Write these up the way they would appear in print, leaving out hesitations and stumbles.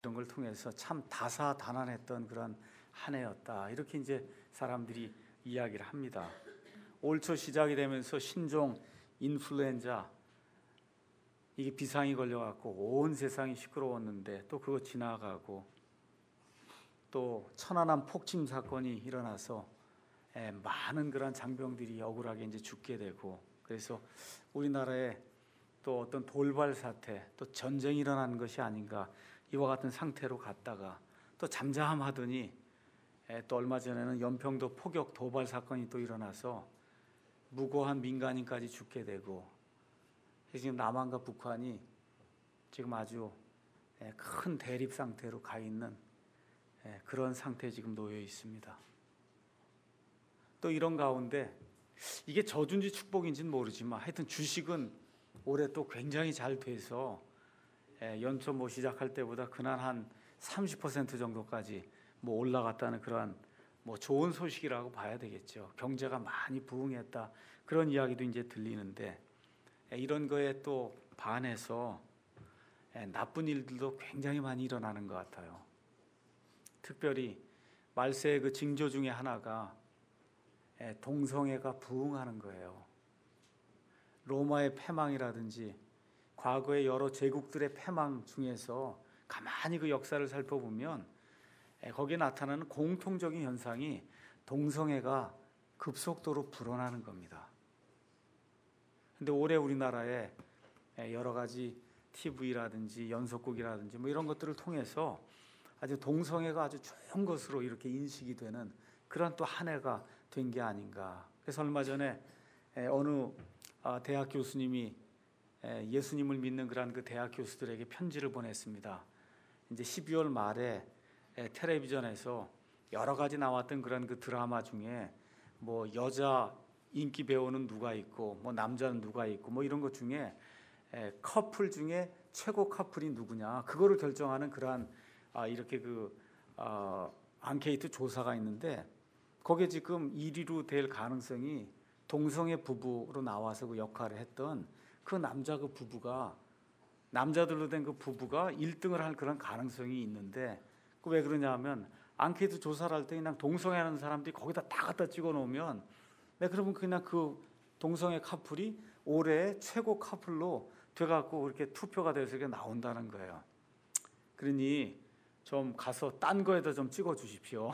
이런 걸 통해서 참 다사다난했던 그런 한 해였다. 이렇게 이제 사람들이 이야기를 합니다. 올 초 시작이 되면서 신종 인플루엔자 이게 비상이 걸려갖고 온 세상이 시끄러웠는데 또 그거 지나가고 또 천안함 폭침 사건이 일어나서 많은 그런 장병들이 억울하게 이제 죽게 되고, 그래서 우리나라에 또 어떤 돌발 사태, 또 전쟁이 일어나는 것이 아닌가 이와 같은 상태로 갔다가 또 잠잠하더니 또 얼마 전에는 연평도 포격 도발 사건이 또 일어나서 무고한 민간인까지 죽게 되고, 지금 남한과 북한이 지금 아주 큰 대립 상태로 가 있는 그런 상태에 지금 놓여 있습니다. 또 이런 가운데 이게 저주인지 축복인지는 모르지만 하여튼 주식은 올해 또 굉장히 잘 돼서 연초 뭐 시작할 때보다 그날 한 30% 정도까지 뭐 올라갔다는 그러한 뭐 좋은 소식이라고 봐야 되겠죠. 경제가 많이 부흥했다 그런 이야기도 이제 들리는데, 이런 거에 또 반해서 나쁜 일들도 굉장히 많이 일어나는 것 같아요. 특별히 말세의 그 징조 중에 하나가 동성애가 부흥하는 거예요. 로마의 패망이라든지 과거의 여러 제국들의 패망 중에서 가만히 그 역사를 살펴보면 거기에 나타나는 공통적인 현상이 동성애가 급속도로 불어나는 겁니다. 근데 올해 우리나라에 여러 가지 TV라든지 연속극이라든지 뭐 이런 것들을 통해서 아주 동성애가 아주 좋은 것으로 이렇게 인식이 되는 그런 또 한 해가 된 게 아닌가. 그래서 얼마 전에 어느 대학 교수님이 예수님을 믿는 그런 그 대학 교수들에게 편지를 보냈습니다. 이제 12월 말에 텔레비전에서 여러 가지 나왔던 그런 그 드라마 중에 뭐 여자 인기 배우는 누가 있고 뭐 남자는 누가 있고 뭐 이런 것 중에 커플 중에 최고 커플이 누구냐 그거를 결정하는 그러한 이렇게 그 앙케이트 조사가 있는데, 거기에 지금 1위로 될 가능성이 동성애 부부로 나와서 그 역할을 했던 그 남자 그 부부가, 남자들로 된 그 부부가 1등을 할 그런 가능성이 있는데, 그 왜 그러냐 하면 앙케이트 조사를 할 때 그냥 동성애하는 사람들이 거기다 다 갖다 찍어 놓으면 그러면 그냥 그 동성애 커플이 올해 최고 커플로 돼갖고 이렇게 투표가 돼서 이렇게 나온다는 거예요. 그러니 좀 가서 딴 거에다 좀 찍어 주십시오.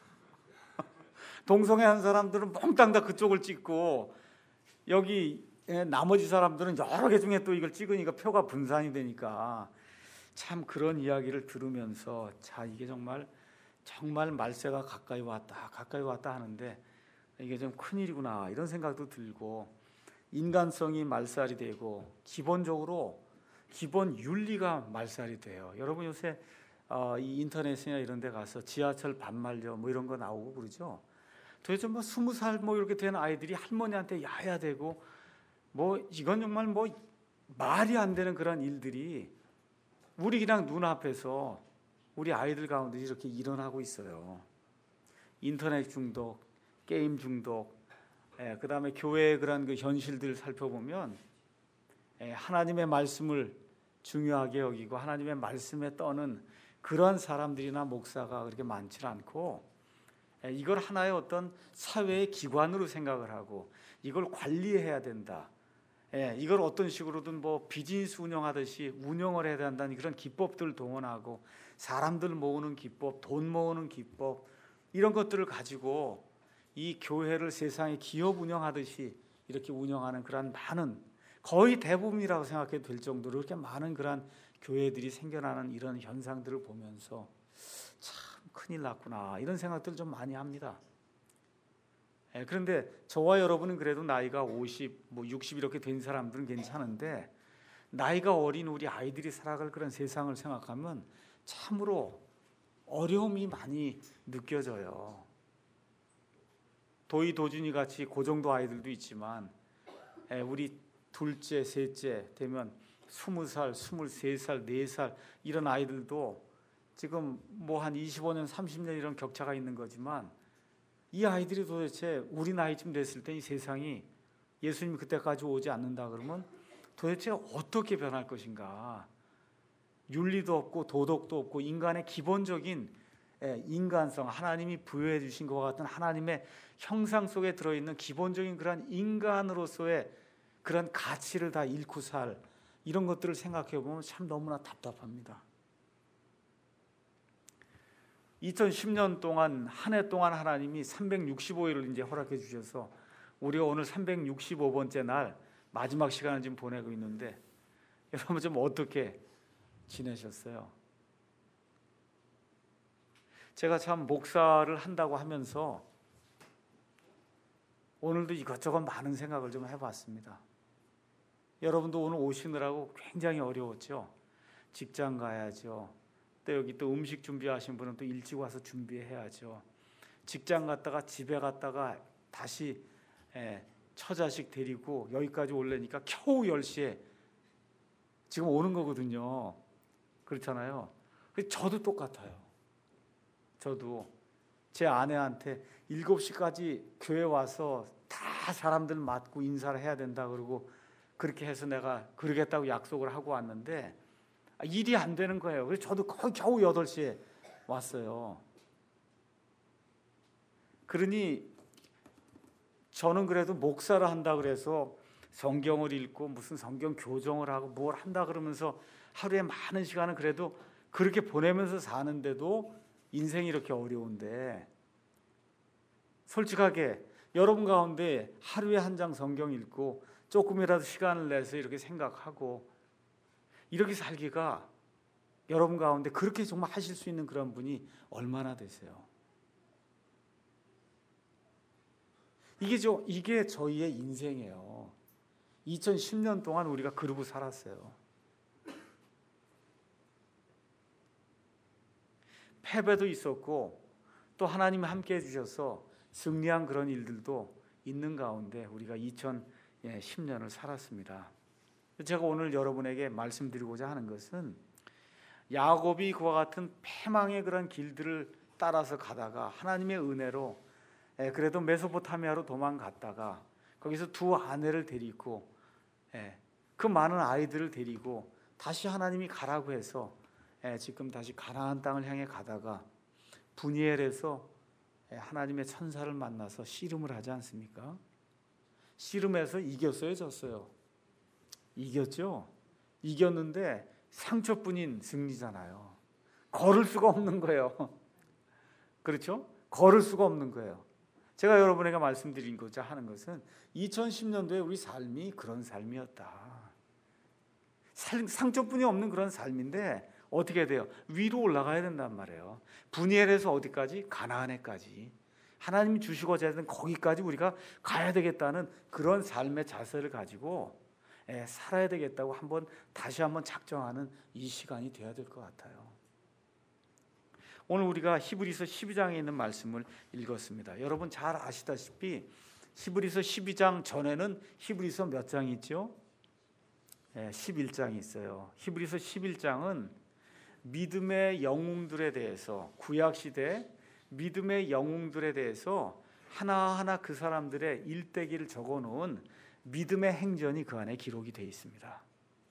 동성애 한 사람들은 몽땅 다 그쪽을 찍고 여기 나머지 사람들은 여러 개 중에 또 이걸 찍으니까 표가 분산이 되니까 참 그런 이야기를 들으면서 자 이게 정말 말세가 가까이 왔다 하는데 이게 좀 큰일이구나 이런 생각도 들고, 인간성이 말살이 되고 기본 윤리가 말살이 돼요. 여러분 요새 이 인터넷이나 이런 데 가서 지하철 반말려 뭐 이런 거 나오고 그러죠. 도대체 뭐 20살 뭐 이렇게 된 아이들이 할머니한테 야야 되고 뭐 이건 정말 뭐 말이 안 되는 그런 일들이 우리 그냥 눈앞에서 우리 아이들 가운데 이렇게 일어나고 있어요. 인터넷 중독, 게임 중독, 그 다음에 교회의 그런 그 현실들을 살펴보면 하나님의 말씀을 중요하게 여기고 하나님의 말씀에 떠는 그런 사람들이나 목사가 그렇게 많지 않고 이걸 하나의 어떤 사회의 기관으로 생각을 하고 이걸 관리해야 된다. 이걸 어떤 식으로든 뭐 비즈니스 운영하듯이 운영을 해야 된다는 그런 기법들을 동원하고 사람들 모으는 기법, 돈 모으는 기법 이런 것들을 가지고 이 교회를 세상의 기업 운영하듯이 이렇게 운영하는 그런 많은, 거의 대부분이라고 생각해도 될 정도로 이렇게 많은 그런 교회들이 생겨나는 이런 현상들을 보면서 참 큰일 났구나 이런 생각들을 좀 많이 합니다. 그런데 저와 여러분은 그래도 나이가 50, 뭐 60 이렇게 된 사람들은 괜찮은데 나이가 어린 우리 아이들이 살아갈 그런 세상을 생각하면 참으로 어려움이 많이 느껴져요. 도희 도준이 같이 그 정도 아이들도 있지만 우리 둘째, 셋째 되면 20살, 23살, 4살 이런 아이들도 지금 뭐 한 25년, 30년 이런 격차가 있는 거지만 이 아이들이 도대체 우리 나이쯤 됐을 때 이 세상이 예수님이 그때까지 오지 않는다 그러면 도대체 어떻게 변할 것인가. 윤리도 없고 도덕도 없고 인간의 기본적인 인간성, 하나님이 부여해 주신 것과 같은 하나님의 형상 속에 들어있는 기본적인 그런 인간으로서의 그런 가치를 다 잃고 살 이런 것들을 생각해 보면 참 너무나 답답합니다. 2010년 동안 한 해 동안 하나님이 365일을 이제 허락해 주셔서 우리가 오늘 365번째 날 마지막 시간을 지금 보내고 있는데 여러분 좀 어떻게 지내셨어요? 제가 참 목사를 한다고 하면서 오늘도 이것저것 많은 생각을 좀 해봤습니다. 여러분도 오늘 오시느라고 굉장히 어려웠죠. 직장 가야죠. 또 여기 또 음식 준비하신 분은 또 일찍 와서 준비해야죠. 직장 갔다가 집에 갔다가 다시 처자식 데리고 여기까지 오려니까 겨우 10시에 지금 오는 거거든요. 그렇잖아요. 저도 똑같아요. 저도 제 아내한테 7시까지 교회 와서 다 사람들 맞고 인사를 해야 된다 그러고 그렇게 해서 내가 그러겠다고 약속을 하고 왔는데 일이 안 되는 거예요. 그래서 저도 거의 겨우 8시에 왔어요. 그러니 저는 그래도 목사를 한다 그래서 성경을 읽고 무슨 성경 교정을 하고 뭘 한다 그러면서 하루에 많은 시간을 그래도 그렇게 보내면서 사는데도 인생이 이렇게 어려운데 솔직하게 여러분 가운데 하루에 한 장 성경 읽고 조금이라도 시간을 내서 이렇게 생각하고 이렇게 살기가 여러분 가운데 그렇게 정말 하실 수 있는 그런 분이 얼마나 되세요? 이게 저희의 인생이에요. 2010년 동안 우리가 그러고 살았어요. 패배도 있었고 또 하나님이 함께 해주셔서 승리한 그런 일들도 있는 가운데 우리가 2010년을 살았습니다. 제가 오늘 여러분에게 말씀드리고자 하는 것은 야곱이 그와 같은 패망의 그런 길들을 따라서 가다가 하나님의 은혜로 그래도 메소포타미아로 도망갔다가 거기서 두 아내를 데리고 그 많은 아이들을 데리고 다시 하나님이 가라고 해서 지금 다시 가나안 땅을 향해 가다가 분이엘에서 하나님의 천사를 만나서 씨름을 하지 않습니까? 씨름해서 이겼어요, 졌어요? 이겼죠? 이겼는데 상처뿐인 승리잖아요. 걸을 수가 없는 거예요. 그렇죠? 걸을 수가 없는 거예요. 제가 여러분에게 말씀드리고자 하는 것은 2010년도에 우리 삶이 그런 삶이었다. 상처뿐이 없는 그런 삶인데 어떻게 돼요? 위로 올라가야 된단 말이에요. 분이엘에서 어디까지? 가나안에까지. 하나님이 주시고자 했던 거기까지 우리가 가야 되겠다는 그런 삶의 자세를 가지고 살아야 되겠다고 다시 한번 작정하는 이 시간이 되어야 될 것 같아요. 오늘 우리가 히브리서 12장에 있는 말씀을 읽었습니다. 여러분 잘 아시다시피 히브리서 12장 전에는 히브리서 몇 장이 있죠? 11장이 있어요. 히브리서 11장은 믿음의 영웅들에 대해서 구약시대 믿음의 영웅들에 대해서 하나하나 그 사람들의 일대기를 적어놓은 믿음의 행전이 그 안에 기록이 되어 있습니다.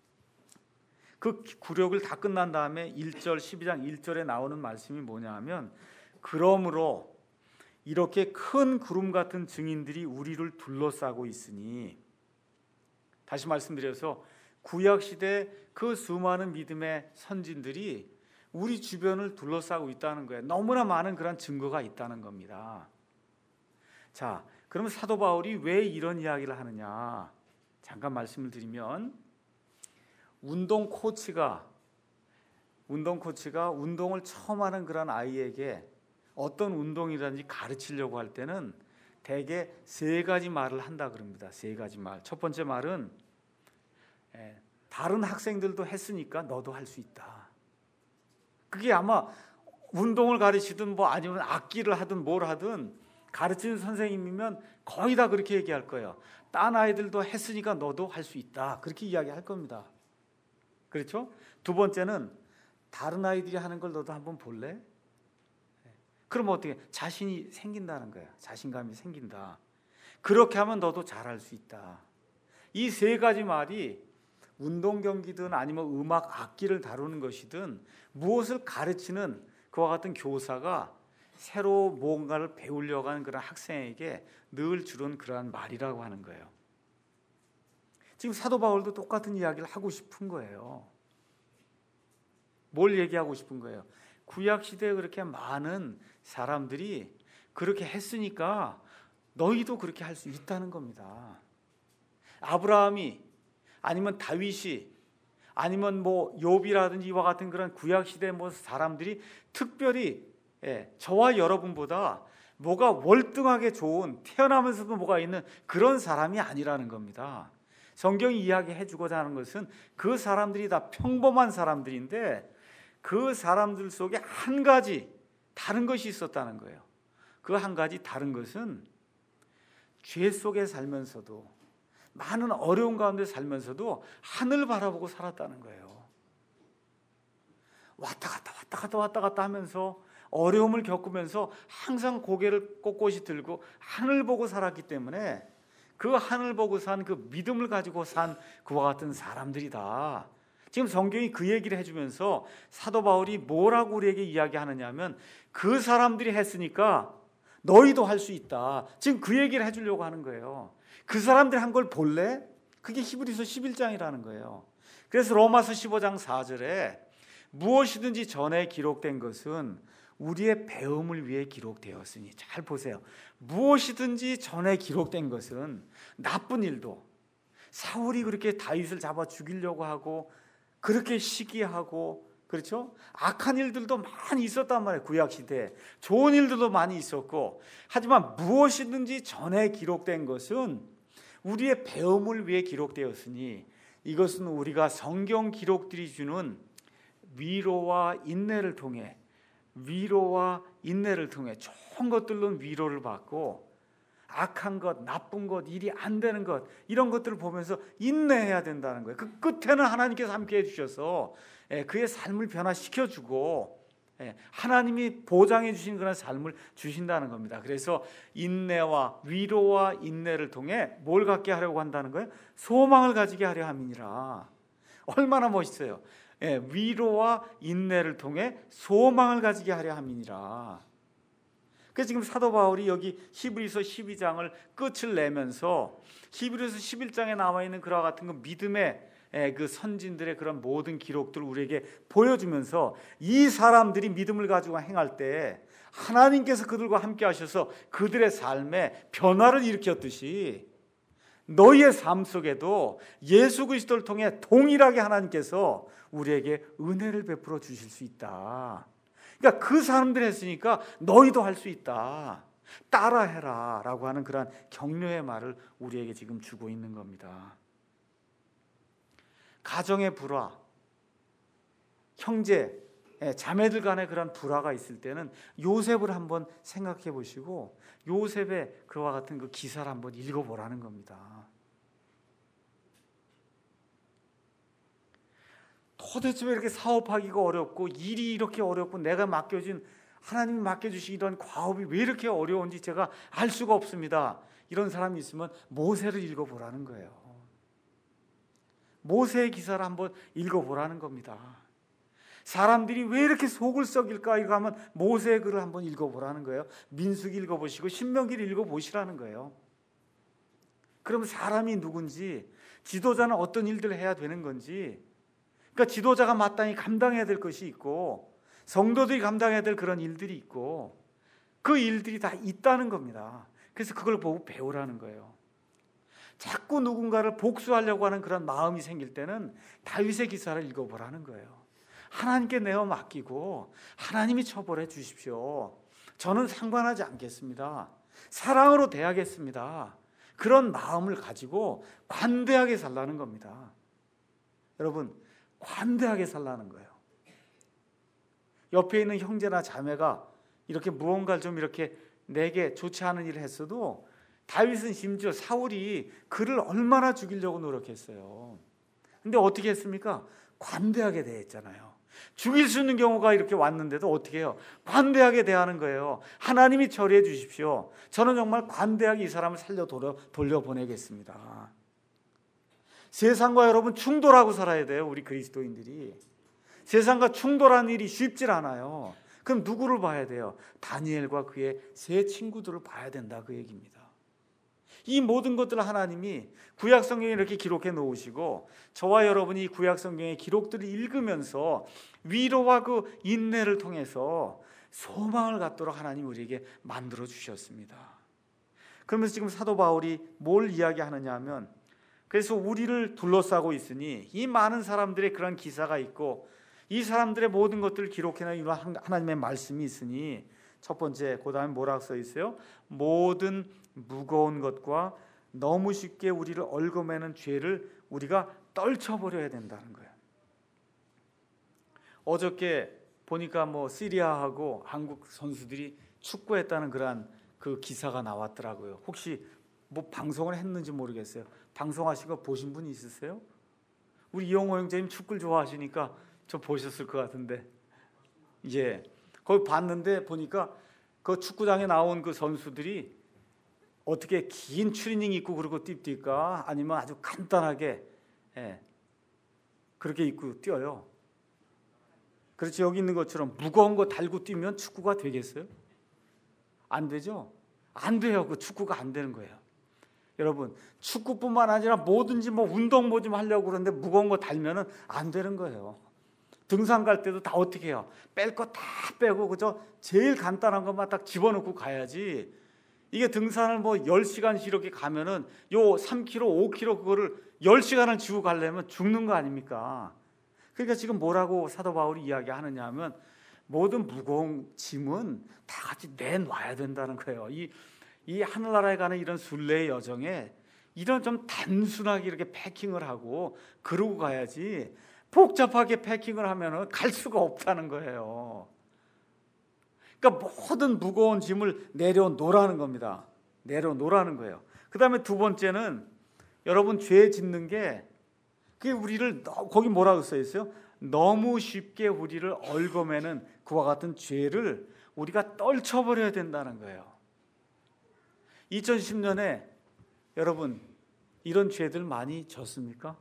그 구력을 다 끝난 다음에 1절 12장 1절에 나오는 말씀이 뭐냐 하면 그러므로 이렇게 큰 구름 같은 증인들이 우리를 둘러싸고 있으니 다시 말씀드려서 구약시대 그 수많은 믿음의 선진들이 우리 주변을 둘러싸고 있다는 거예요. 너무나 많은 그런 증거가 있다는 겁니다. 자, 그러면 사도 바울이 왜 이런 이야기를 하느냐? 잠깐 말씀을 드리면 운동 코치가 운동을 처음 하는 그런 아이에게 어떤 운동이라든지 가르치려고 할 때는 대개 3가지 말을 한다 그럽니다. 3가지 말. 첫 번째 말은 다른 학생들도 했으니까 너도 할 수 있다. 그게 아마 운동을 가르치든 아니면 악기를 하든 뭘 하든 가르치는 선생님이면 거의 다 그렇게 얘기할 거예요. 딴 아이들도 했으니까 너도 할 수 있다. 그렇게 이야기할 겁니다. 그렇죠? 두 번째는 다른 아이들이 하는 걸 너도 한번 볼래? 그러면 어떻게? 자신이 생긴다는 거예요. 자신감이 생긴다. 그렇게 하면 너도 잘할 수 있다. 이 3가지 말이 운동 경기든 아니면 음악 악기를 다루는 것이든 무엇을 가르치는 그와 같은 교사가 새로 뭔가를 배우려고 하는 그런 학생에게 늘 주는 그러한 말이라고 하는 거예요. 지금 사도 바울도 똑같은 이야기를 하고 싶은 거예요. 뭘 얘기하고 싶은 거예요? 구약 시대에 그렇게 많은 사람들이 그렇게 했으니까 너희도 그렇게 할 수 있다는 겁니다. 아브라함이 아니면 다윗이 아니면 뭐 욥이라든지 이와 같은 그런 구약 시대 뭐 사람들이 특별히 저와 여러분보다 뭐가 월등하게 좋은, 태어나면서도 뭐가 있는 그런 사람이 아니라는 겁니다. 성경이 이야기해 주고자 하는 것은 그 사람들이 다 평범한 사람들인데 그 사람들 속에 한 가지 다른 것이 있었다는 거예요. 그 한 가지 다른 것은 죄 속에 살면서도, 많은 어려운 가운데 살면서도 하늘 바라보고 살았다는 거예요. 왔다 갔다 하면서 어려움을 겪으면서 항상 고개를 꼿꼿이 들고 하늘 보고 살았기 때문에 그 하늘 보고 산 그 믿음을 가지고 산 그와 같은 사람들이다. 지금 성경이 그 얘기를 해주면서 사도 바울이 뭐라고 우리에게 이야기하느냐 하면 그 사람들이 했으니까 너희도 할 수 있다. 지금 그 얘기를 해주려고 하는 거예요. 그 사람들이 한 걸 볼래? 그게 히브리서 11장이라는 거예요. 그래서 로마서 15장 4절에 무엇이든지 전에 기록된 것은 우리의 배움을 위해 기록되었으니, 잘 보세요. 무엇이든지 전에 기록된 것은 나쁜 일도, 사울이 그렇게 다윗을 잡아 죽이려고 하고 그렇게 시기하고, 그렇죠? 악한 일들도 많이 있었단 말이에요. 구약 시대에 좋은 일들도 많이 있었고, 하지만 무엇이든지 전에 기록된 것은 우리의 배움을 위해 기록되었으니 이것은 우리가 성경 기록들이 주는 위로와 인내를 통해 좋은 것들로 위로를 받고 악한 것, 나쁜 것, 일이 안 되는 것, 이런 것들을 보면서 인내해야 된다는 거예요. 그 끝에는 하나님께서 함께 해주셔서 그의 삶을 변화시켜주고 하나님이 보장해 주신 그런 삶을 주신다는 겁니다. 그래서 인내와 위로와 인내를 통해 뭘 갖게 하려고 한다는 거예요? 소망을 가지게 하려 함이니라. 얼마나 멋있어요. 위로와 인내를 통해 소망을 가지게 하려 함이니라. 그래서 지금 사도 바울이 여기 히브리서 12장을 끝을 내면서 히브리서 11장에 나와 있는 그와 같은 그 믿음의 그 선진들의 그런 모든 기록들을 우리에게 보여주면서 이 사람들이 믿음을 가지고 행할 때 하나님께서 그들과 함께 하셔서 그들의 삶에 변화를 일으켰듯이 너희의 삶 속에도 예수 그리스도를 통해 동일하게 하나님께서 우리에게 은혜를 베풀어 주실 수 있다. 그러니까 그 사람들이 했으니까 너희도 할 수 있다. 따라해라 라고 하는 그런 격려의 말을 우리에게 지금 주고 있는 겁니다. 가정의 불화, 형제, 자매들 간의 그런 불화가 있을 때는 요셉을 한번 생각해 보시고 요셉의 그와 같은 그 기사를 한번 읽어보라는 겁니다. 도대체 왜 이렇게 사업하기가 어렵고 일이 이렇게 어렵고 내가 맡겨진, 하나님이 맡겨주신 이런 과업이 왜 이렇게 어려운지 제가 알 수가 없습니다. 이런 사람이 있으면 모세를 읽어보라는 거예요. 모세의 기사를 한번 읽어보라는 겁니다. 사람들이 왜 이렇게 속을 썩일까 이거 하면 모세의 글을 한번 읽어보라는 거예요. 민수기 읽어보시고 신명기를 읽어보시라는 거예요. 그러면 사람이 누군지, 지도자는 어떤 일들을 해야 되는 건지, 그러니까 지도자가 마땅히 감당해야 될 것이 있고 성도들이 감당해야 될 그런 일들이 있고 그 일들이 다 있다는 겁니다. 그래서 그걸 보고 배우라는 거예요. 자꾸 누군가를 복수하려고 하는 그런 마음이 생길 때는 다윗의 기사를 읽어보라는 거예요. 하나님께 내어 맡기고 하나님이 처벌해 주십시오. 저는 상관하지 않겠습니다. 사랑으로 대하겠습니다. 그런 마음을 가지고 관대하게 살라는 겁니다. 여러분, 관대하게 살라는 거예요. 옆에 있는 형제나 자매가 이렇게 무언가를 좀 이렇게 내게 좋지 않은 일을 했어도 다윗은 심지어 사울이 그를 얼마나 죽이려고 노력했어요. 근데 어떻게 했습니까? 관대하게 대했잖아요. 죽일 수 있는 경우가 이렇게 왔는데도 어떻게 해요? 관대하게 대하는 거예요. 하나님이 처리해 주십시오. 저는 정말 관대하게 이 사람을 살려 돌려보내겠습니다. 세상과 여러분 충돌하고 살아야 돼요. 우리 그리스도인들이. 세상과 충돌하는 일이 쉽질 않아요. 그럼 누구를 봐야 돼요? 다니엘과 그의 세 친구들을 봐야 된다, 그 얘기입니다. 이 모든 것들을 하나님이 구약 성경에 이렇게 기록해 놓으시고 저와 여러분이 구약 성경의 기록들을 읽으면서 위로와 그 인내를 통해서 소망을 갖도록 하나님 우리에게 만들어 주셨습니다. 그러면서 지금 사도 바울이 뭘 이야기하느냐 하면, 그래서 우리를 둘러싸고 있으니 이 많은 사람들의 그런 기사가 있고 이 사람들의 모든 것들을 기록해놓은 하나님의 말씀이 있으니, 첫 번째, 그 다음에 뭐라고 써 있어요? 모든 무거운 것과 너무 쉽게 우리를 얽어매는 죄를 우리가 떨쳐버려야 된다는 거예요. 어저께 보니까 시리아하고 한국 선수들이 축구했다는 그런 그 기사가 나왔더라고요. 혹시 방송을 했는지 모르겠어요. 방송하신 거 보신 분 있으세요? 우리 이영호 형제님 축구를 좋아하시니까 저 보셨을 것 같은데, 예, 거기 봤는데 보니까 그 축구장에 나온 그 선수들이 어떻게 긴 추리닝 입고 그러고 뜁니까? 아니면 아주 간단하게 그렇게 입고 뛰어요. 그렇지, 여기 있는 것처럼 무거운 거 달고 뛰면 축구가 되겠어요? 안 되죠? 안 돼요. 그 축구가 안 되는 거예요. 여러분, 축구뿐만 아니라 뭐든지 운동 뭐 좀 하려고 그러는데 무거운 거 달면은 안 되는 거예요. 등산 갈 때도 다 어떻게 해요? 뺄 거 다 빼고 그저 제일 간단한 것만 딱 집어넣고 가야지. 이게 등산을 10시간씩 이렇게 가면은 요 3km, 5km 그거를 10시간을 지고 가려면 죽는 거 아닙니까? 그러니까 지금 뭐라고 사도 바울이 이야기하느냐 하면, 모든 무거운 짐은 다 같이 내놔야 된다는 거예요. 이 하늘나라에 가는 이런 순례의 여정에 이런 좀 단순하게 이렇게 패킹을 하고 그러고 가야지, 복잡하게 패킹을 하면은 갈 수가 없다는 거예요. 그러니까 모든 무거운 짐을 내려놓으라는 겁니다. 내려놓으라는 거예요. 그 다음에 두 번째는, 여러분, 죄 짓는 게 그게 우리를, 거기 뭐라고 써 있어요? 너무 쉽게 우리를 얽어매는 그와 같은 죄를 우리가 떨쳐버려야 된다는 거예요. 2010년에 여러분 이런 죄들 많이 졌습니까?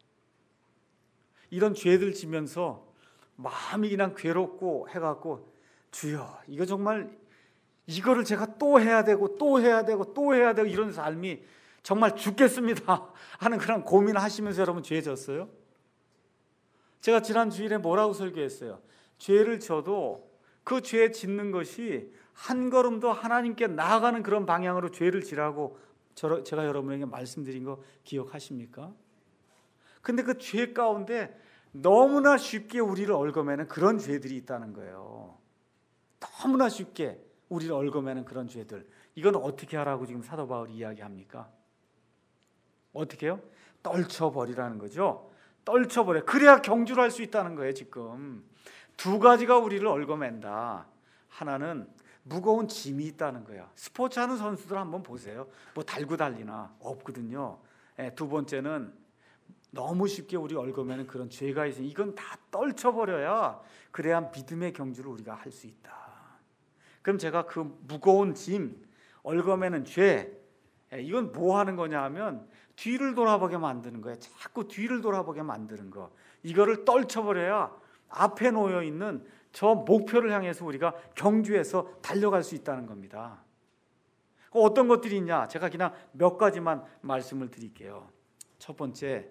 이런 죄들 지면서 마음이 그냥 괴롭고 해갖고, 주여, 이거 정말 이거를 제가 또 해야 되고 또 해야 되고 또 해야 되고 이런 삶이 정말 죽겠습니다 하는 그런 고민을 하시면서 여러분 죄 졌어요? 제가 지난 주일에 뭐라고 설교했어요? 죄를 져도 그 죄 짓는 것이 한 걸음 더 하나님께 나아가는 그런 방향으로 죄를 지라고 제가 여러분에게 말씀드린 거 기억하십니까? 근데 그 죄 가운데 너무나 쉽게 우리를 얽어매는 그런 죄들이 있다는 거예요. 너무나 쉽게 우리를 얽어매는 그런 죄들. 이건 어떻게 하라고 지금 사도 바울이 이야기합니까? 어떻게 해요? 떨쳐버리라는 거죠. 떨쳐버려. 그래야 경주를 할 수 있다는 거예요. 지금 두 가지가 우리를 얽어맨다. 하나는 무거운 짐이 있다는 거예요. 스포츠하는 선수들 한번 보세요. 달고 달리나 없거든요. 두 번째는 너무 쉽게 우리 얽어매는 그런 죄가 있으니 이건 다 떨쳐버려야, 그래야 믿음의 경주를 우리가 할 수 있다. 그럼 제가 그 무거운 짐, 얽어매는 죄, 이건 뭐 하는 거냐 하면 뒤를 돌아보게 만드는 거예요. 자꾸 뒤를 돌아보게 만드는 거. 이거를 떨쳐버려야 앞에 놓여 있는 저 목표를 향해서 우리가 경주해서 달려갈 수 있다는 겁니다. 어떤 것들이 있냐? 제가 그냥 몇 가지만 말씀을 드릴게요. 첫 번째,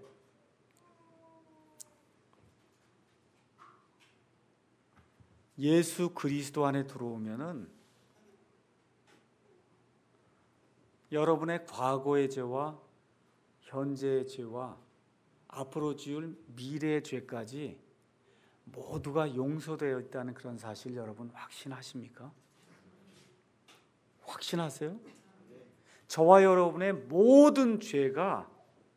예수 그리스도 안에 들어오면은 여러분의 과거의 죄와 현재의 죄와 앞으로 지을 미래의 죄까지 모두가 용서되어 있다는 그런 사실 여러분 확신하십니까? 확신하세요? 저와 여러분의 모든 죄가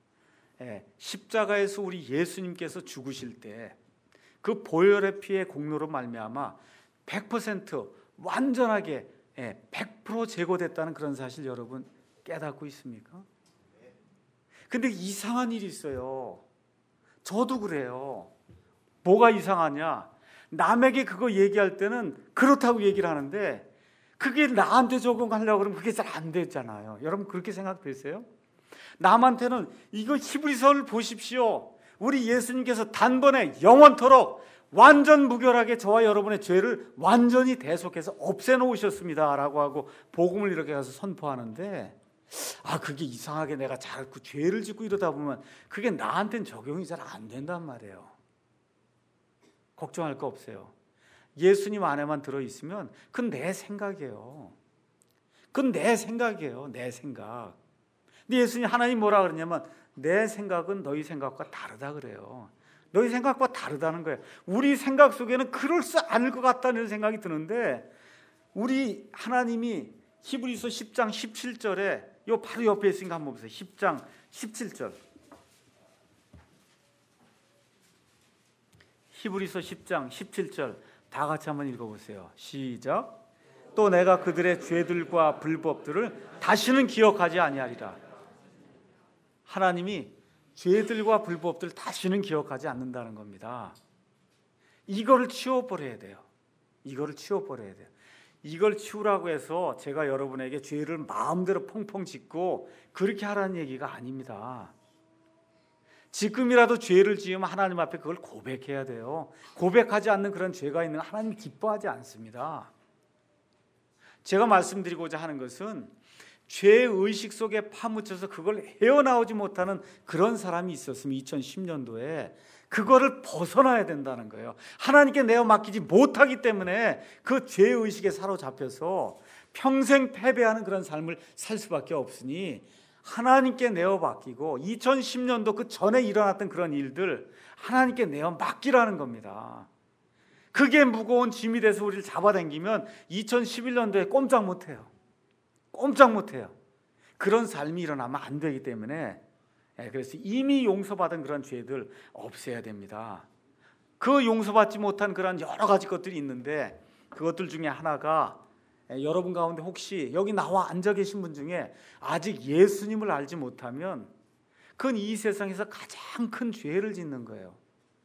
십자가에서 우리 예수님께서 죽으실 때 그 보혈의 피의 공로로 말미암아 100% 완전하게 100% 제거됐다는 그런 사실 여러분 깨닫고 있습니까? 근데 이상한 일이 있어요. 저도 그래요. 뭐가 이상하냐? 남에게 그거 얘기할 때는 그렇다고 얘기를 하는데 그게 나한테 적용하려고 그러면 그게 잘 안 되잖아요. 여러분 그렇게 생각되세요? 남한테는 이거 히브리서를 보십시오. 우리 예수님께서 단번에 영원토록 완전 무결하게 저와 여러분의 죄를 완전히 대속해서 없애놓으셨습니다 라고 하고 복음을 이렇게 가서 선포하는데, 그게 이상하게 내가 자꾸 죄를 짓고 이러다 보면 그게 나한테는 적용이 잘 안 된단 말이에요. 걱정할 거 없어요. 예수님 안에만 들어있으면 그건 내 생각이에요. 그건 내 생각이에요. 내 생각. 근데 예수님, 하나님 뭐라 그러냐면 내 생각은 너희 생각과 다르다 그래요. 너희 생각과 다르다는 거예요. 우리 생각 속에는 그럴 수 않을 것 같다는 생각이 드는데, 우리 하나님이 히브리서 10장 17절에 요 바로 옆에 있으니까 한번 보세요. 10장 17절. 히브리서 10장 17절 다 같이 한번 읽어보세요. 시작. 또 내가 그들의 죄들과 불법들을 다시는 기억하지 아니하리라. 하나님이 죄들과 불법들을 다시는 기억하지 않는다는 겁니다. 이거를 치워버려야 돼요. 이거를 치워버려야 돼요. 이걸 치우라고 해서 제가 여러분에게 죄를 마음대로 펑펑 짓고 그렇게 하라는 얘기가 아닙니다. 지금이라도 죄를 지으면 하나님 앞에 그걸 고백해야 돼요. 고백하지 않는 그런 죄가 있는 하나님이 기뻐하지 않습니다. 제가 말씀드리고자 하는 것은 죄의식 속에 파묻혀서 그걸 헤어나오지 못하는 그런 사람이 있었으면 2010년도에 그거를 벗어나야 된다는 거예요. 하나님께 내어 맡기지 못하기 때문에 그 죄의식에 사로잡혀서 평생 패배하는 그런 삶을 살 수밖에 없으니 하나님께 내어 맡기고 2010년도 그 전에 일어났던 그런 일들 하나님께 내어 맡기라는 겁니다. 그게 무거운 짐이 돼서 우리를 잡아당기면 2011년도에 꼼짝 못해요. 꼼짝 못해요. 그런 삶이 일어나면 안 되기 때문에, 그래서 이미 용서받은 그런 죄들 없애야 됩니다. 그 용서받지 못한 그런 여러 가지 것들이 있는데, 그것들 중에 하나가 여러분 가운데 혹시 여기 나와 앉아 계신 분 중에 아직 예수님을 알지 못하면 그건 이 세상에서 가장 큰 죄를 짓는 거예요.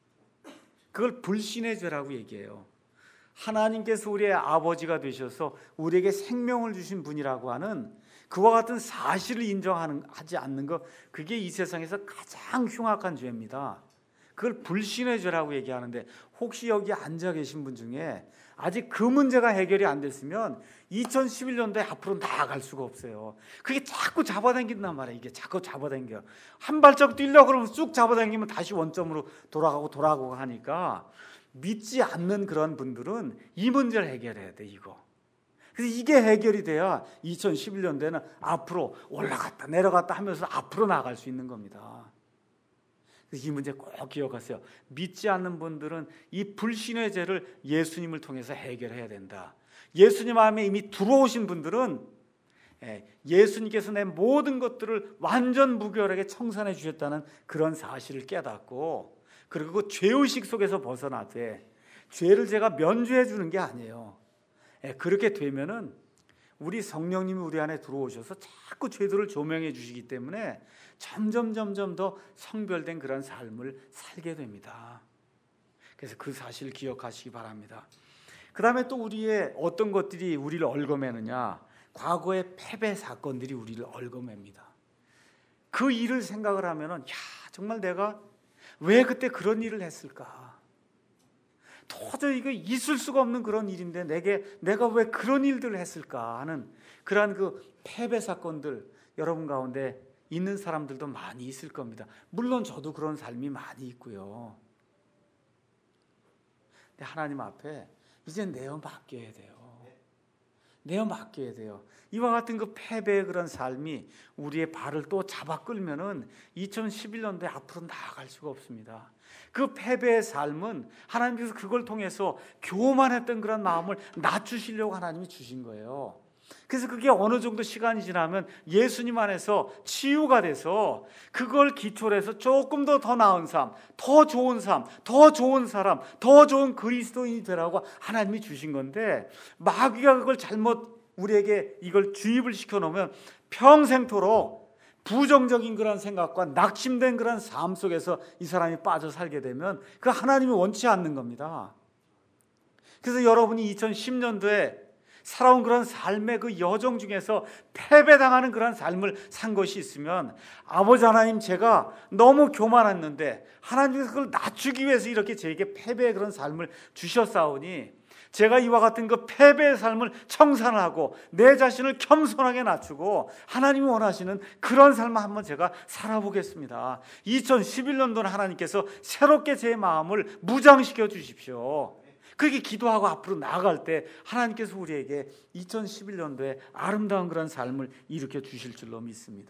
그걸 불신의 죄라고 얘기해요. 하나님께서 우리의 아버지가 되셔서 우리에게 생명을 주신 분이라고 하는 그와 같은 사실을 인정하지 않는 것, 그게 이 세상에서 가장 흉악한 죄입니다. 그걸 불신의 죄라고 얘기하는데, 혹시 여기 앉아 계신 분 중에 아직 그 문제가 해결이 안 됐으면 2011년도에 앞으로 나아갈 수가 없어요. 그게 자꾸 잡아당긴단 말이에요. 이게 자꾸 잡아당겨요. 한 발짝 뛰려고 그러면 쑥 잡아당기면 다시 원점으로 돌아가고 하니까 믿지 않는 그런 분들은 이 문제를 해결해야 돼, 이거. 그래서 이게 해결이 돼야 2011년도에는 앞으로 올라갔다 내려갔다 하면서 앞으로 나아갈 수 있는 겁니다. 이 문제 꼭 기억하세요. 믿지 않는 분들은 이 불신의 죄를 예수님을 통해서 해결해야 된다. 예수님 안에 이미 들어오신 분들은 예수님께서 내 모든 것들을 완전 무결하게 청산해 주셨다는 그런 사실을 깨닫고, 그리고 그 죄의식 속에서 벗어나되, 죄를 제가 면죄해 주는 게 아니에요. 그렇게 되면은 우리 성령님이 우리 안에 들어오셔서 자꾸 죄들을 조명해 주시기 때문에 점점 더 성별된 그런 삶을 살게 됩니다. 그래서 그 사실을 기억하시기 바랍니다. 그 다음에 또 우리의 어떤 것들이 우리를 얽어매느냐, 과거의 패배 사건들이 우리를 얽어맵니다. 그 일을 생각을 하면은, 정말 내가 왜 그때 그런 일을 했을까? 도저히 이거 있을 수가 없는 그런 일인데 내가 왜 그런 일들을 했을까 하는 그러한 그 패배 사건들 여러분 가운데 있는 사람들도 많이 있을 겁니다. 물론 저도 그런 삶이 많이 있고요. 근데 하나님 앞에 이제 내어 맡겨야 돼요. 내어 맡겨야 돼요. 이와 같은 그 패배의 그런 삶이 우리의 발을 또 잡아 끌면은 2011년도에 앞으로 나아갈 수가 없습니다. 그 패배의 삶은 하나님께서 그걸 통해서 교만했던 그런 마음을 낮추시려고 하나님이 주신 거예요. 그래서 그게 어느 정도 시간이 지나면 예수님 안에서 치유가 돼서 그걸 기초로 해서 조금 더 나은 삶, 더 좋은 삶, 더 좋은 사람, 더 좋은 그리스도인이 되라고 하나님이 주신 건데, 마귀가 그걸 잘못 우리에게 이걸 주입을 시켜놓으면 평생토록 부정적인 그런 생각과 낙심된 그런 삶 속에서 이 사람이 빠져 살게 되면 그 하나님이 원치 않는 겁니다. 그래서 여러분이 2010년도에 살아온 그런 삶의 그 여정 중에서 패배당하는 그런 삶을 산 것이 있으면 아버지 하나님, 제가 너무 교만했는데 하나님께서 그걸 낮추기 위해서 이렇게 제게 패배의 그런 삶을 주셨사오니 제가 이와 같은 그 패배의 삶을 청산하고 내 자신을 겸손하게 낮추고 하나님이 원하시는 그런 삶을 한번 제가 살아보겠습니다. 2011년도는 하나님께서 새롭게 제 마음을 무장시켜 주십시오. 그렇게 기도하고 앞으로 나아갈 때 하나님께서 우리에게 2011년도에 아름다운 그런 삶을 일으켜 주실 줄로 믿습니다.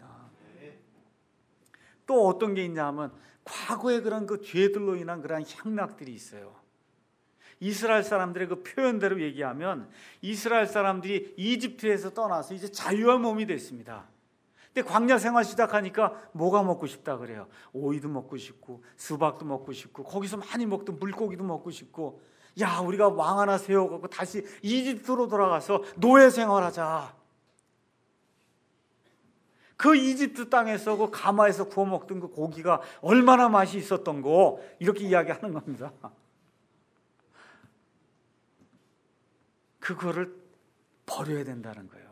또 어떤 게 있냐 하면 과거의 그런 그 죄들로 인한 그런 향락들이 있어요. 이스라엘 사람들의 그 표현대로 얘기하면 이스라엘 사람들이 이집트에서 떠나서 이제 자유한 몸이 됐습니다. 근데 광야 생활 시작하니까 뭐가 먹고 싶다 그래요. 오이도 먹고 싶고 수박도 먹고 싶고 거기서 많이 먹던 물고기도 먹고 싶고, 야, 우리가 왕 하나 세워갖고 다시 이집트로 돌아가서 노예 생활하자. 그 이집트 땅에서 그 가마에서 구워 먹던 그 고기가 얼마나 맛이 있었던 거, 이렇게 이야기하는 겁니다. 그거를 버려야 된다는 거예요.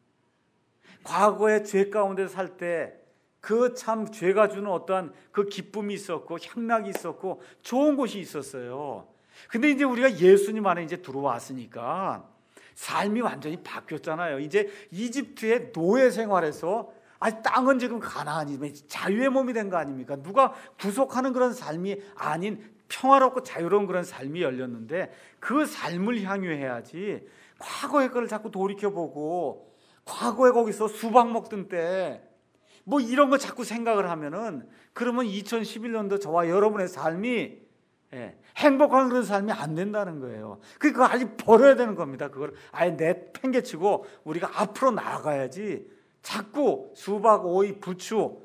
과거의 죄 가운데 살 때 그 참 죄가 주는 어떠한 그 기쁨이 있었고 향락이 있었고 좋은 곳이 있었어요. 근데 이제 우리가 예수님 안에 이제 들어왔으니까 삶이 완전히 바뀌었잖아요. 이제 이집트의 노예 생활에서 땅은 지금 가나안이지만 자유의 몸이 된 거 아닙니까? 누가 구속하는 그런 삶이 아닌 평화롭고 자유로운 그런 삶이 열렸는데 그 삶을 향유해야지 과거의 걸 자꾸 돌이켜보고 과거에 거기서 수박 먹던 때 뭐 이런 거 자꾸 생각을 하면은 그러면 2011년도 저와 여러분의 삶이 행복한 그런 삶이 안 된다는 거예요. 그거 아직 버려야 되는 겁니다. 그걸 아예 내팽개치고 우리가 앞으로 나아가야지 자꾸 수박, 오이, 부추,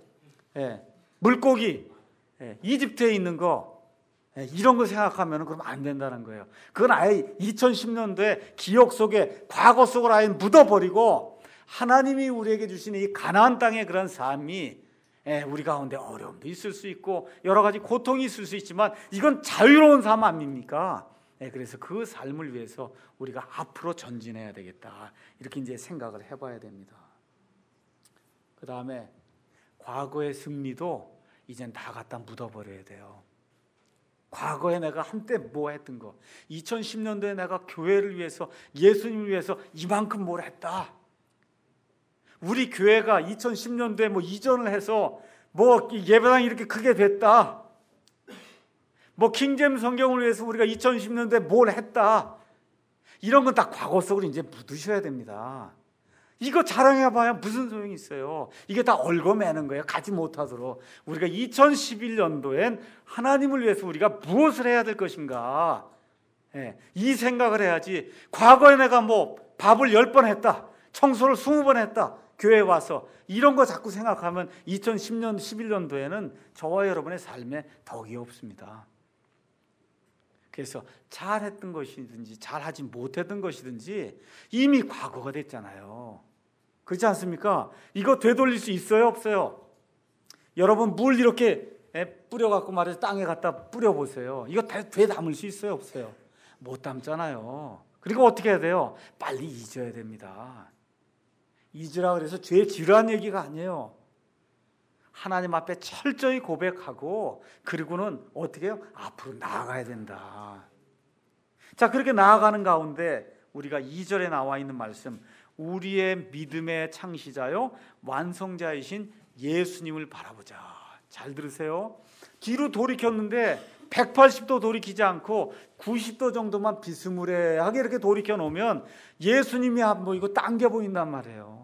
물고기, 이집트에 있는 거 이런 거 생각하면 그럼 안 된다는 거예요. 그건 아예 2010년도에 기억 속에 과거 속으로 아예 묻어버리고 하나님이 우리에게 주시는 이 가나안 땅의 그런 삶이 우리 가운데 어려움도 있을 수 있고 여러 가지 고통이 있을 수 있지만 이건 자유로운 삶 아닙니까? 그래서 그 삶을 위해서 우리가 앞으로 전진해야 되겠다. 이렇게 이제 생각을 해봐야 됩니다. 그 다음에 과거의 승리도 이젠 다 갖다 묻어버려야 돼요. 과거에 내가 한때 뭐 했던 거, 2010년도에 내가 교회를 위해서 예수님을 위해서 이만큼 뭘 했다. 우리 교회가 2010년도에 뭐 이전을 해서 뭐 예배당이 이렇게 크게 됐다. 뭐 킹제임스 성경을 위해서 우리가 2010년도에 뭘 했다. 이런 건 다 과거 속으로 이제 묻으셔야 됩니다. 이거 자랑해봐야 무슨 소용이 있어요. 이게 다 얽어매는 거예요. 가지 못하도록. 우리가 2011년도엔 하나님을 위해서 우리가 무엇을 해야 될 것인가. 이 생각을 해야지. 과거에 내가 뭐 밥을 10번 했다. 청소를 20번 했다. 교회에 와서 이런 거 자꾸 생각하면 2010년, 11년도에는 저와 여러분의 삶에 덕이 없습니다. 그래서 잘했던 것이든지 잘하지 못했던 것이든지 이미 과거가 됐잖아요. 그렇지 않습니까? 이거 되돌릴 수 있어요, 없어요? 여러분 물 이렇게 뿌려갖고 말해서 땅에 갖다 뿌려보세요. 이거 되 담을 수 있어요, 없어요? 못 담잖아요. 그리고 어떻게 해야 돼요? 빨리 잊어야 됩니다. 잊으라 그래서 죄 지루한 얘기가 아니에요. 하나님 앞에 철저히 고백하고 그리고는 어떻게 해요? 앞으로 나아가야 된다. 자, 그렇게 나아가는 가운데 우리가 2절에 나와 있는 말씀, 우리의 믿음의 창시자요 완성자이신 예수님을 바라보자. 잘 들으세요. 뒤로 돌이켰는데 180도 돌이키지 않고 90도 정도만 비스무리하게 이렇게 돌이켜 놓으면 예수님이 안 보이고 당겨 보인단 말이에요.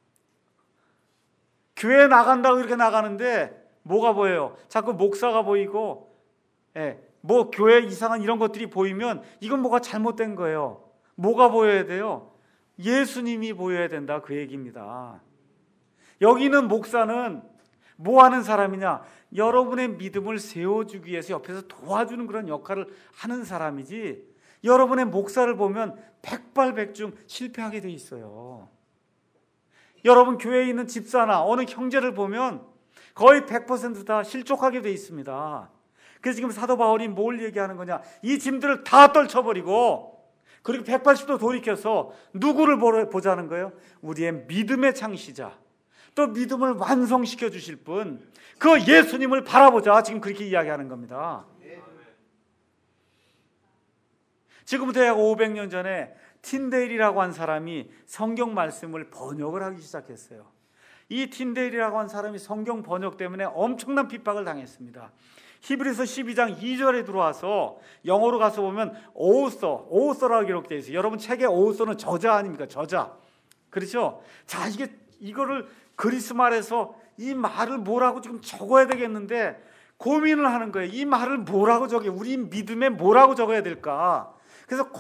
교회 나간다고 이렇게 나가는데 뭐가 보여요? 자꾸 목사가 보이고 뭐 교회 이상한 이런 것들이 보이면 이건 뭐가 잘못된 거예요. 뭐가 보여야 돼요? 예수님이 보여야 된다, 그 얘기입니다. 여기 있는 목사는 뭐 하는 사람이냐? 여러분의 믿음을 세워주기 위해서 옆에서 도와주는 그런 역할을 하는 사람이지, 여러분의 목사를 보면 백발백중 실패하게 돼 있어요. 여러분 교회에 있는 집사나 어느 형제를 보면 거의 100% 다 실족하게 돼 있습니다. 그래서 지금 사도 바울이 뭘 얘기하는 거냐? 이 짐들을 다 떨쳐버리고 그리고 180도 돌이켜서 누구를 보자는 거예요? 우리의 믿음의 창시자, 또 믿음을 완성시켜 주실 분, 그 예수님을 바라보자. 지금 그렇게 이야기하는 겁니다. 지금부터 약 500년 전에 틴데일이라고 한 사람이 성경 말씀을 번역을 하기 시작했어요. 이 틴데일이라고 한 사람이 성경 번역 때문에 엄청난 핍박을 당했습니다. 히브리서 12장 2절에 들어와서 영어로 가서 보면 오우서라고 기록되어 있어요. 여러분 책에 오우서는 저자 아닙니까? 저자. 그렇죠? 자, 이거를 그리스 말에서 이 말을 뭐라고 지금 적어야 되겠는데 고민을 하는 거예요. 이 말을 뭐라고 적어요? 우리 믿음에 뭐라고 적어야 될까? 그래서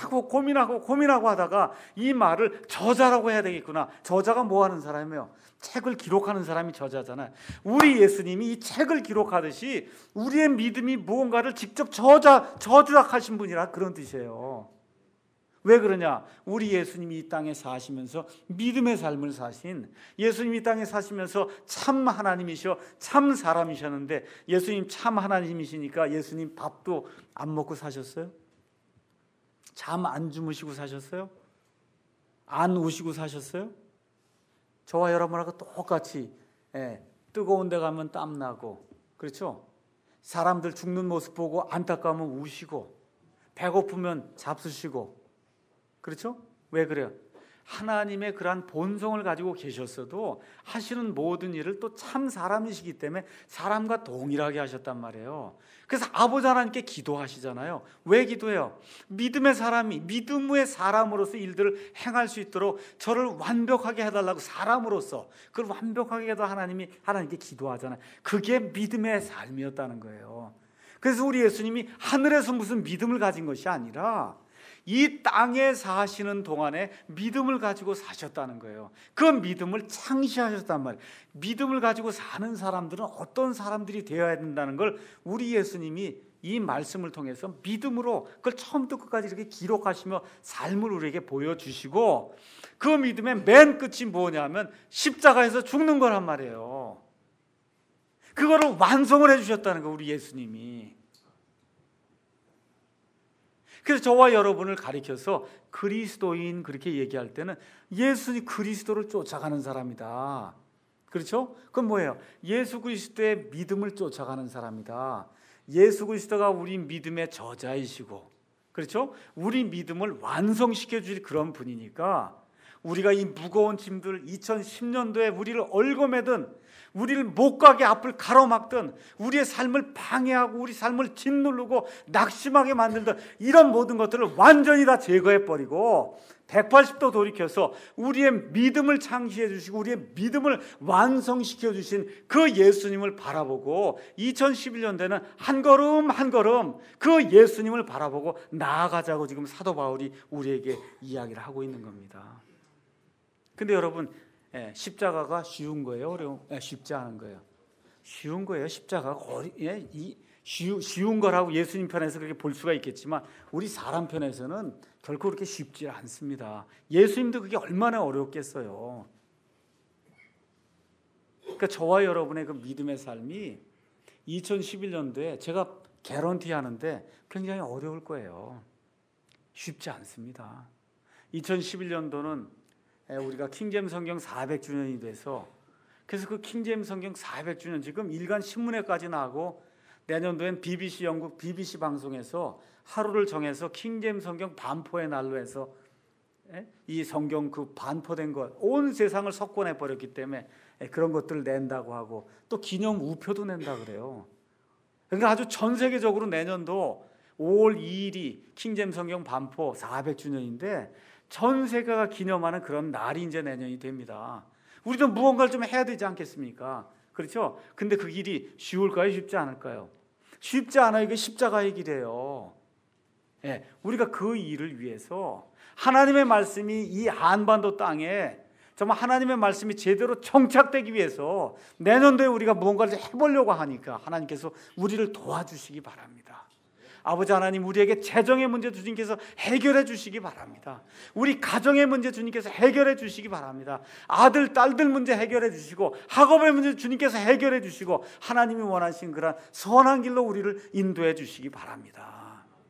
고민하고 하다가 이 말을 저자라고 해야 되겠구나. 저자가 뭐 하는 사람이에요? 책을 기록하는 사람이 저자잖아요. 우리 예수님이 이 책을 기록하듯이 우리의 믿음이 무언가를 직접 저작하신 분이라 그런 뜻이에요. 왜 그러냐? 우리 예수님이 이 땅에 사시면서 믿음의 삶을 사신, 예수님이 이 땅에 사시면서 참 하나님이셔 참 사람이셨는데, 예수님 참 하나님이시니까 예수님 밥도 안 먹고 사셨어요? 잠 안 주무시고 사셨어요? 안 우시고 사셨어요? 저와 여러분하고 똑같이 뜨거운 데 가면 땀나고, 그렇죠? 사람들 죽는 모습 보고 안타까우면 우시고, 배고프면 잡수시고, 그렇죠? 왜 그래요? 하나님의 그러한 본성을 가지고 계셨어도 하시는 모든 일을 또 참 사람이시기 때문에 사람과 동일하게 하셨단 말이에요. 그래서 아버지 하나님께 기도하시잖아요. 왜 기도해요? 믿음의 사람으로서 일들을 행할 수 있도록 저를 완벽하게 해달라고, 사람으로서 그걸 완벽하게 해도 하나님께 기도하잖아요. 그게 믿음의 삶이었다는 거예요. 그래서 우리 예수님이 하늘에서 무슨 믿음을 가진 것이 아니라 이 땅에 사시는 동안에 믿음을 가지고 사셨다는 거예요. 그 믿음을 창시하셨단 말이에요. 믿음을 가지고 사는 사람들은 어떤 사람들이 되어야 된다는 걸 우리 예수님이 이 말씀을 통해서 믿음으로 그걸 처음부터 끝까지 이렇게 기록하시며 삶을 우리에게 보여주시고, 그 믿음의 맨 끝이 뭐냐면 십자가에서 죽는 거란 말이에요. 그거를 완성을 해주셨다는 거예요, 우리 예수님이. 그래서 저와 여러분을 가리켜서 그리스도인 그렇게 얘기할 때는 예수님 그리스도를 쫓아가는 사람이다. 그렇죠? 그건 뭐예요? 예수 그리스도의 믿음을 쫓아가는 사람이다. 예수 그리스도가 우리 믿음의 저자이시고, 그렇죠? 우리 믿음을 완성시켜 줄 그런 분이니까 우리가 이 무거운 짐들 2010년도에 우리를 얽어매든, 우리를 못 가게 앞을 가로막든, 우리의 삶을 방해하고 우리 삶을 짓누르고 낙심하게 만들던 이런 모든 것들을 완전히 다 제거해버리고 180도 돌이켜서 우리의 믿음을 창시해 주시고 우리의 믿음을 완성시켜 주신 그 예수님을 바라보고 2011년대는 한 걸음 한 걸음 그 예수님을 바라보고 나아가자고 지금 사도 바울이 우리에게 이야기를 하고 있는 겁니다. 근데 여러분, 십자가가 쉬운 거예요? 쉽지 않은 거예요? 쉬운 거예요. 십자가가 쉬운 거라고 예수님 편에서 그렇게 볼 수가 있겠지만 우리 사람 편에서는 결코 그렇게 쉽지 않습니다. 예수님도 그게 얼마나 어렵겠어요. 그러니까 저와 여러분의 그 믿음의 삶이 2011년도에 제가 개런티 하는데 굉장히 어려울 거예요. 쉽지 않습니다. 2011년도는 우리가 킹제임스 성경 400주년이 돼서, 그래서 그 킹제임스 성경 400주년 지금 일간 신문회까지 나고, 내년도엔 BBC 영국 BBC 방송에서 하루를 정해서 킹제임스 성경 반포의 날로 해서 이 성경 그 반포된 것 온 세상을 석권해 버렸기 때문에 그런 것들을 낸다고 하고, 또 기념 우표도 낸다 그래요. 그러니까 아주 전 세계적으로 내년도 5월 2일이 킹제임스 성경 반포 400주년인데 전 세계가 기념하는 그런 날이 이제 내년이 됩니다. 우리도 무언가를 좀 해야 되지 않겠습니까? 그렇죠? 근데 그 길이 쉬울까요? 쉽지 않을까요? 쉽지 않아요. 이게 십자가의 길이에요. 우리가 그 일을 위해서 하나님의 말씀이 이 한반도 땅에 정말 하나님의 말씀이 제대로 정착되기 위해서 내년도에 우리가 무언가를 해보려고 하니까 하나님께서 우리를 도와주시기 바랍니다. 아버지 하나님, 우리에게 재정의 문제 주님께서 해결해 주시기 바랍니다. 우리 가정의 문제 주님께서 해결해 주시기 바랍니다. 아들, 딸들 문제 해결해 주시고, 학업의 문제 주님께서 해결해 주시고, 하나님이 원하신 그런 선한 길로 우리를 인도해 주시기 바랍니다.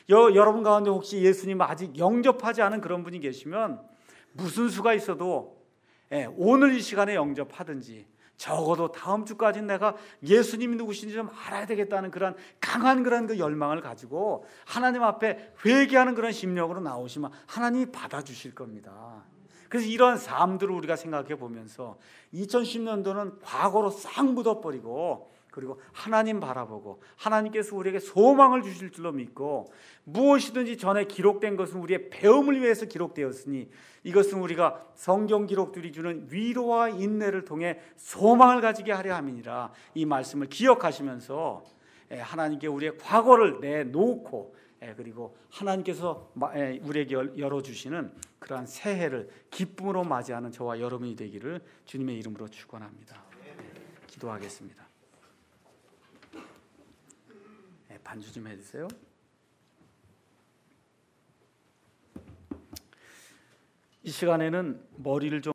여러분 가운데 혹시 예수님 아직 영접하지 않은 그런 분이 계시면 무슨 수가 있어도 오늘 이 시간에 영접하든지 적어도 다음 주까지는 내가 예수님이 누구신지 좀 알아야 되겠다는 그런 강한 그런 그 열망을 가지고 하나님 앞에 회개하는 그런 심령으로 나오시면 하나님이 받아주실 겁니다. 그래서 이런 삶들을 우리가 생각해 보면서 2010년도는 과거로 싹 묻어버리고 그리고 하나님 바라보고 하나님께서 우리에게 소망을 주실 줄로 믿고 무엇이든지 전에 기록된 것은 우리의 배움을 위해서 기록되었으니 이것은 우리가 성경 기록들이 주는 위로와 인내를 통해 소망을 가지게 하려 함이니라. 이 말씀을 기억하시면서 하나님께 우리의 과거를 내놓고 그리고 하나님께서 우리에게 열어주시는 그러한 새해를 기쁨으로 맞이하는 저와 여러분이 되기를 주님의 이름으로 축원합니다. 기도하겠습니다. 반주 좀 해주세요. 이 시간에는 머리를 좀